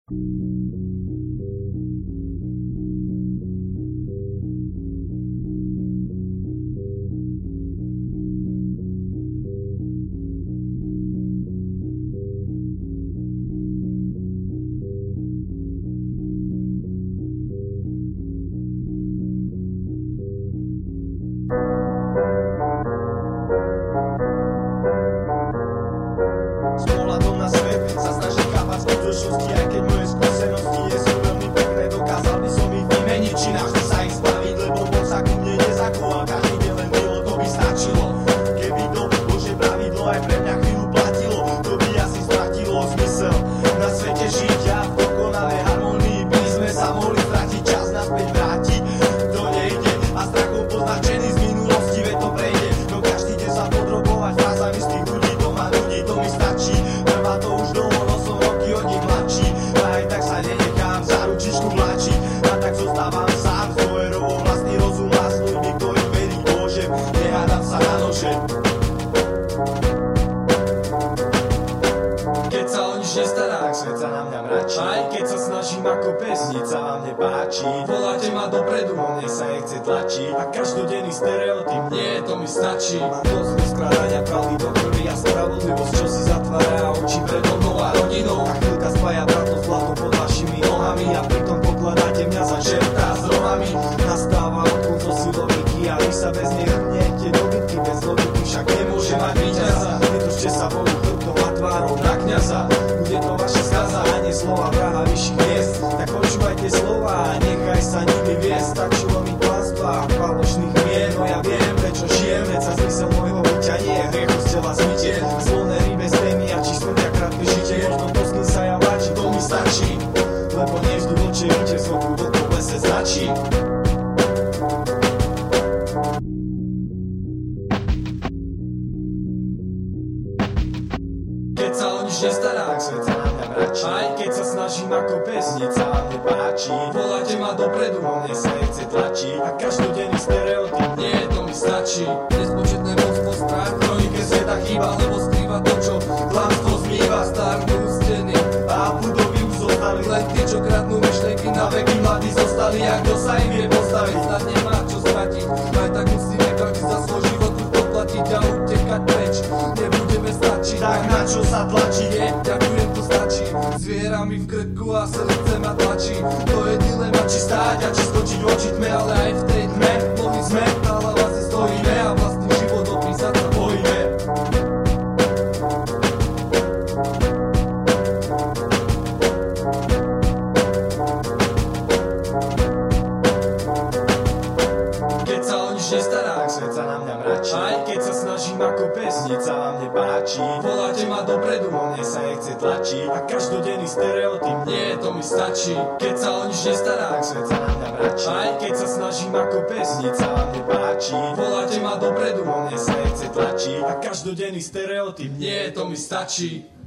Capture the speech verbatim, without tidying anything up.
S pohľadom na svet sa snažím chápať skutočnosti, aj keď moje skúsenosti nie sú veľmi pekné. Dokázal by som ich vymeniť, či navždy sa ich zbaviť, lebo moc sa ku mne nezachoval. Každý deň len milo, to by stačilo. Keby to Božie pravidlo aj pre mňa chvíľu platilo, to by asi stratilo zmysel na svete žiť. A v dokonalej harmonii by sme sa mohli stratiť, čas naspäť vrátiť. To nejde a strachom poznačený z minulosti, veď to prejde. No každý deň sa podrobovať frázami z tých ľudí, to ma ľudí, to mi stačí. Trvá to už dlho, no som roky od nich mladší. A aj tak sa nenechám za ručičku vláčiť. A tak zostávam sám s dôverou, vlastný rozum a s ľuďmi, ktorým veriť môžem. Nehádam sa na nože. Keď sa o nič nestará, tak svet sa na mňa mračí. Aj keď sa snažím ako pes, nič sa vám nepáči. Voláte ma dopredu, no mne sa nechce tlačiť. A každodenný stereotyp, nie, to mi stačí. Mám dosť skladania pravdy do krvi a spravodlivosť, čo si zatvára oči predo mnou a rodinou. A chvíľka spája táto zlato pod vašimi nohami a pritom pokladáte mňa za čerta s rohami. Nastáva odchod zo silovíky a vy sa bez nej hrniete do bitky. Bez logiky však nemôže mať víťaza. Nedržte sa Bohu chrbtom a tvárou na kňaza. Bude to vaša skaza a nie slova vraha vyšších miest. Tak počúvajte slova a nechaj sa nimi viesť. Stačilo mi klamstvá a falošných mien. No ja viem, prečo žijem, veď sa zmysel môjho bytia nie je hriechu z tela zmytie. Zvolné rybe z témy a či smrťa krátke žitie. Možno to, s kým sa ja váči, to mi stačí. Lebo nevždy vlčie víťazstvo v tom lese značí. Keď sa o nič nestará, tak svet sa na mňa mračí. Aj keď sa snažím ako pes, nič sa vám nepáči. Voláte ma dopredu, no mne sa nechce tlačiť. A každodenný stereotyp, nie, to mi stačí. Nespočetné množstvo strach, kronike sveta chýba, lebo skrýva to, čo klamstvo zmýva. Starnú steny a budovy už zostali len tie, čo kradnú myšlenky na veky. Mladí zostali, a kto sa im vie postaviť, snad nemá čo stratiť. Aj tak musíme každý za svoj život už doplatiť a utekať preč. Nebudeme stačiť, tak na čo sa tlačí? Nie, ďakujem, to stačí. Zviera mi v krku a srdce ma tlačí. To je dilema, či stáť a či skočiť voči tme, ale aj v tej tme nohy sme, tá hlava si stojíme a vlastný život opísať sa bojíme. Keď sa o nič nestará, tak svet sa na mňa mračí. Aj keď sa snažím ako pes, nič sa vám nepáči. Voláte ma dopredu, no mne sa nechce tlačiť. A každodenný stereotyp, nie, to mi stačí. Keď sa o nič nestará, tak svet sa na mňa mračí. Aj keď sa snažím ako pes, nič sa vám nepáči. Voláte ma dopredu, no mne sa nechce tlačiť. A každodenný stereotyp, nie, to mi stačí.